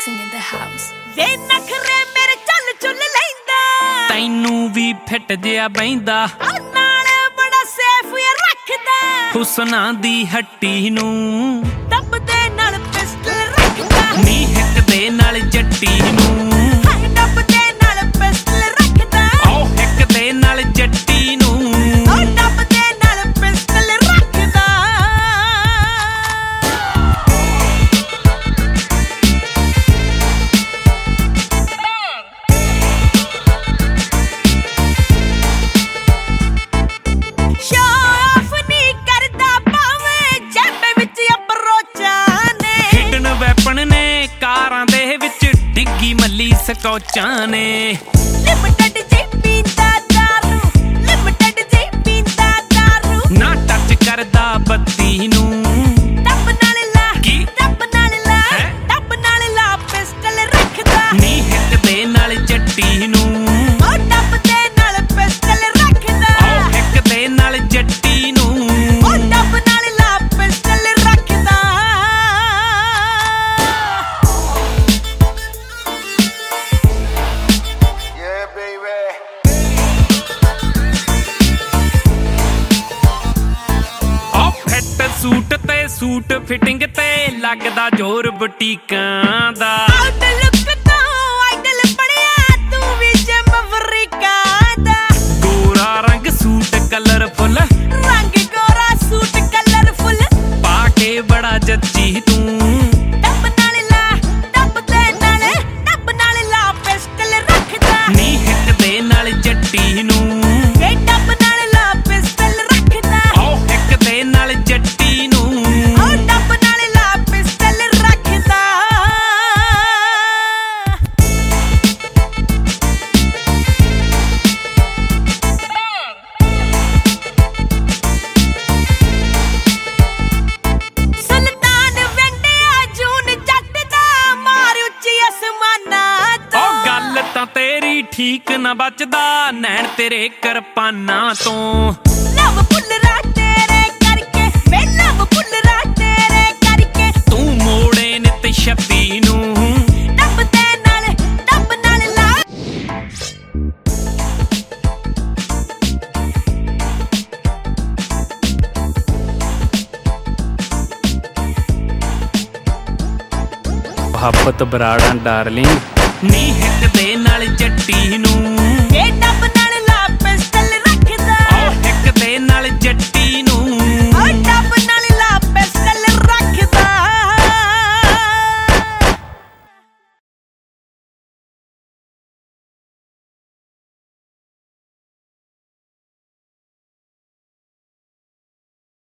Mixing in the house. ਵੇ ਨਖਰੇ ਮੇਰੇ ਚੱਲ ਚੁੱਲ ਲੈਂਦਾ ਤੈਨੂੰ ਵੀ ਫਿੱਟ ਜਿਆ ਬੈਂਦਾ ਨਾਲ ਬੜਾ ਸੇਫ ਇਹ ਰੱਖਦਾ ਹੁਸਨਾਂ ਦੀ ਹੱਟੀ ਨੂੰ ਡੱਬ ਦੇ ਨਾਲ ਪਿਸਟਲ ਰੱਖਦਾ ਨੀ ਹਿੱਕ ਦੇ ਨਾਲ ਜੱਟੀ ਨੂੰ ਡੱਬ ਦੇ ਨਾਲ ਪਿਸਟਲ ਰੱਖਦਾ ਓ ਹਿੱਕ ਦੇ ਨਾਲ ਜੱਟੀ ਨੂੰ ਡੱਬ ਦੇ ਨਾਲ ਪਿਸਟਲ ਰੱਖਦਾ ਕਾਰਾਂ ਦੇ ਵਿੱਚ ਡਿੱਗੀ ਮੱਲੀ ਸਕੌਚਾਂ ਨੇ ਲਿਮਟਡ ਜੇ ਪੀਂਦਾ ਦਾਰੂ ਲਿਮਟਡ ਜੇ ਪੀਂਦਾ ਦਾਰੂ ਨਾ ਟੱਚ ਕਰਦਾ ਬੱਤੀ ਨੂੰ ਟੱਪ ਨਾਲ ਲਾ ਕੀ ਟੱਪ ਨਾਲ ਲਾ ਪਿਸਟਲ ਰੱਖਦਾ ਨੀ ਹਿੱਕ ਦੇ ਨਾਲ ਜੱਟੀ ਨੂੰ ਉਹ ਟੱਪ ਦੇ ਨਾਲ ਪਿਸਟਲ ਰੱਖਦਾ ਓ ਹਿੱਕ ਦੇ ਨਾਲ ਜੱਟੀ ਨੂੰ ਉਹ ਟੱਪ ਨਾਲ ਲਾ ਪਿਸਟਲ ਰੱਖਦਾ ਸੂਟ ਤੇ ਸੂਟ ਫਿਟਿੰਗ ਤੇ ਲੱਗਦਾ ਜ਼ੋਰ ਬੁਟੀਕਾਂ ਦਾ ਆਊਟਲੁੱਕ ਤੋਂ ਆਈਡਲ ਪੜਿਆ ਤੂੰ ਵੀ ਜਮਵਰਿਕਾ ਦਾ ਗੋਰਾ ਰੰਗ ਸੂਟ ਕਲਰਫੁੱਲ ਰੰਗ ਗੋਰਾ ਸੂਟ ਕਲਰਫੁੱਲ ਪਾ ਕੇ ਬੜਾ ਜੱਜੀ ਤੂੰ ਟੱਪ ਨਾਲ ਲਾ ਪਿਸਟਲ ਰੱਖਦਾ ਨੀ ਹਿੱਕ ਦੇ ਨਾਲ ਜੱਟੀ ਨੂੰ ਵੇ ਟੱਪ ਨਾਲ ਲਾ ਪਿਸਟਲ ਰੱਖਦਾ ਓ ਹਿੱਕ ਦੇ ਨਾਲ ਜੱਟੀ ਨੂੰ ਉਹ ਟੱਪ ਨਾਲ ਲਾ ਪਿਸਟਲ ਰੱਖਦਾ ਸੁਲਤਾਨ ਵੰਡਿਆ ਜੂਨ ਜੱਟ ਦਾ ਮਾਰ ਉੱਚੀ ਅਸਮਾਨਾਂ ਤੋਂ ਓ ਗੱਲ ਤਾਂ ਤੇਰੀ ਠੀਕ ਨਾ ਬਚਦਾ ਨੈਣ ਤੇਰੇ ਕਿਰਪਾਨਾਂ ਤੋਂ ਲਵ ਭੁੱਲਰਾ ਤੇਰੇ ਕਰਕੇ ਵੇ ਲਵ ਭੁੱਲਰਾ ਤੇਰੇ ਕਰਕੇ ਤੂੰ ਮੋੜੇ ਨਿਤ 26 ਨੂੰ ਟੱਪ ਨਾਲ ਲਾ ਮੁਹੱਬਤ ਬਰਾੜਾਂ ਡਾਰਲਿੰਗ ਨੀ ਹਿੱਕ ਦੇ ਨਾਲ ਜੱਟੀ ਨੂੰ ਵੇ ਟੱਪ